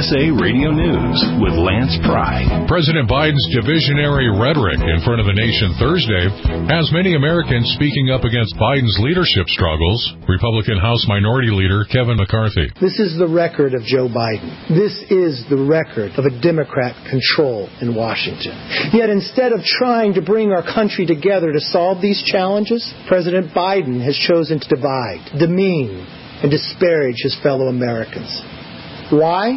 USA Radio News with Lance Pry. President Biden's divisionary rhetoric in front of the nation Thursday has many Americans speaking up against Biden's leadership struggles. Republican House Minority Leader Kevin McCarthy. This is the record of Joe Biden. This is the record of a Democrat control in Washington. Yet instead of trying to bring our country together to solve these challenges, President Biden has chosen to divide, demean, and disparage his fellow Americans. Why?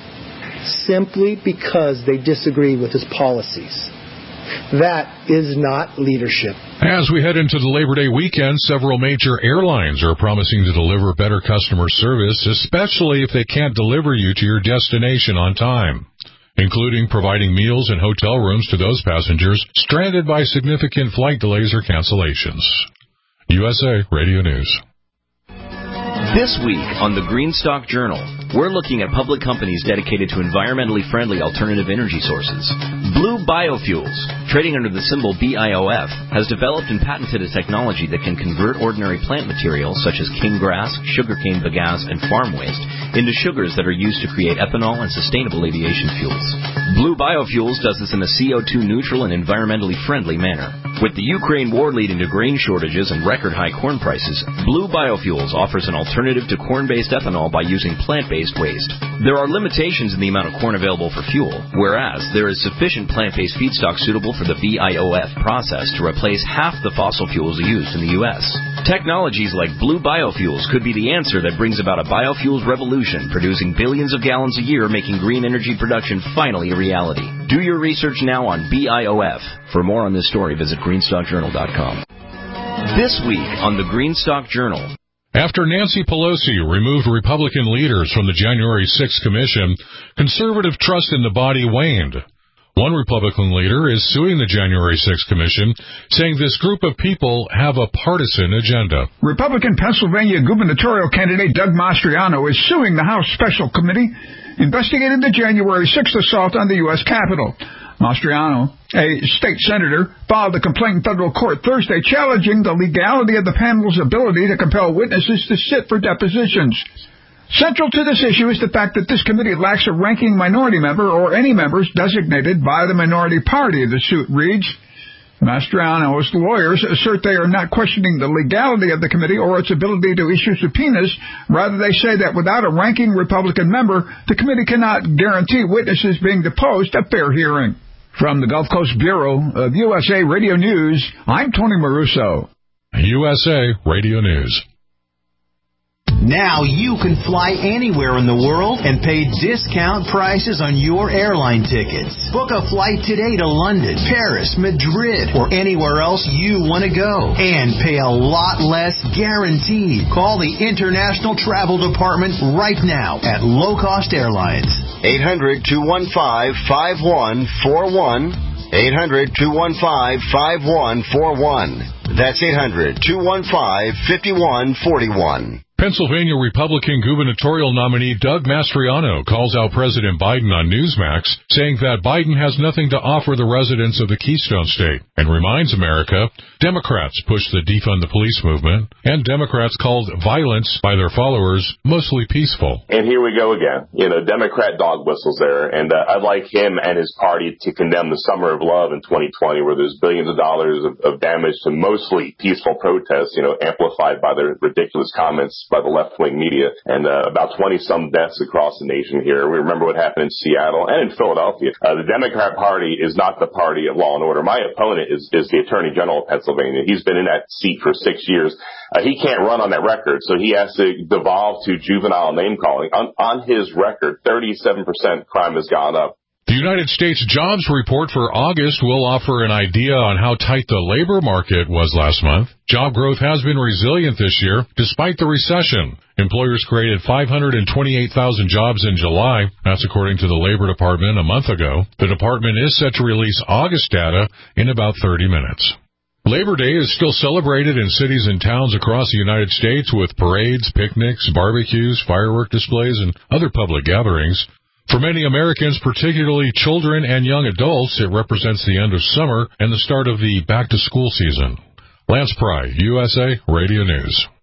Simply because they disagree with his policies. That is not leadership. As we head into the Labor Day weekend, several major airlines are promising to deliver better customer service, especially if they can't deliver you to your destination on time, including providing meals and hotel rooms to those passengers stranded by significant flight delays or cancellations. USA Radio News. This week on the Greenstock Journal, we're looking at public companies dedicated to environmentally friendly alternative energy sources. Blue Biofuels, trading under the symbol BIOF, has developed and patented a technology that can convert ordinary plant materials such as cane grass, sugarcane bagasse, and farm waste into sugars that are used to create ethanol and sustainable aviation fuels. Blue Biofuels does this in a CO2 neutral and environmentally friendly manner. With the Ukraine war leading to grain shortages and record high corn prices, Blue Biofuels offers an alternative to corn-based ethanol by using plant-based waste. There are limitations in the amount of corn available for fuel, whereas there is sufficient plant-based feedstock suitable for the BIOF process to replace half the fossil fuels used in the U.S. Technologies like Blue Biofuels could be the answer that brings about a biofuels revolution, producing billions of gallons a year, making green energy production finally a reality. Do your research now on BIOF. For more on this story, visit greenstockjournal.com. This week on the Greenstock Journal. After Nancy Pelosi removed Republican leaders from the January 6th commission, conservative trust in the body waned. One Republican leader is suing the January 6th commission, saying this group of people have a partisan agenda. Republican Pennsylvania gubernatorial candidate Doug Mastriano is suing the House Special Committee investigating the January 6th assault on the U.S. Capitol. Mastriano, a state senator, filed a complaint in federal court Thursday challenging the legality of the panel's ability to compel witnesses to sit for depositions. Central to this issue is the fact that this committee lacks a ranking minority member or any members designated by the minority party, the suit reads. Mastriano's lawyers assert they are not questioning the legality of the committee or its ability to issue subpoenas. Rather, they say that without a ranking Republican member, the committee cannot guarantee witnesses being deposed a fair hearing. From the Gulf Coast Bureau of USA Radio News, I'm Tony Maruso. USA Radio News. Now you can fly anywhere in the world and pay discount prices on your airline tickets. Book a flight today to London, Paris, Madrid, or anywhere else you want to go. And pay a lot less guaranteed. Call the International Travel Department right now at Low Cost Airlines. 800-215-5141. 800-215-5141. That's 800-215-5141. Pennsylvania Republican gubernatorial nominee Doug Mastriano calls out President Biden on Newsmax, saying that Biden has nothing to offer the residents of the Keystone State, and reminds America Democrats pushed the defund the police movement, and Democrats called violence by their followers mostly peaceful. And here we go again. Democrat dog whistles there, and I'd like him and his party to condemn the Summer of Love in 2020, where there's billions of dollars of damage to mostly peaceful protests, amplified by their ridiculous comments by the left-wing media, and about 20-some deaths across the nation here. We remember what happened in Seattle and in Philadelphia. The Democrat Party is not the party of law and order. My opponent is the Attorney General of Pennsylvania. He's been in that seat for 6 years. He can't run on that record, so he has to devolve to juvenile name-calling. On his record, 37% crime has gone up. The United States jobs report for August will offer an idea on how tight the labor market was last month. Job growth has been resilient this year, despite the recession. Employers created 528,000 jobs in July. That's according to the Labor Department a month ago. The department is set to release August data in about 30 minutes. Labor Day is still celebrated in cities and towns across the United States with parades, picnics, barbecues, firework displays, and other public gatherings. For many Americans, particularly children and young adults, it represents the end of summer and the start of the back-to-school season. Lance Pry, USA Radio News.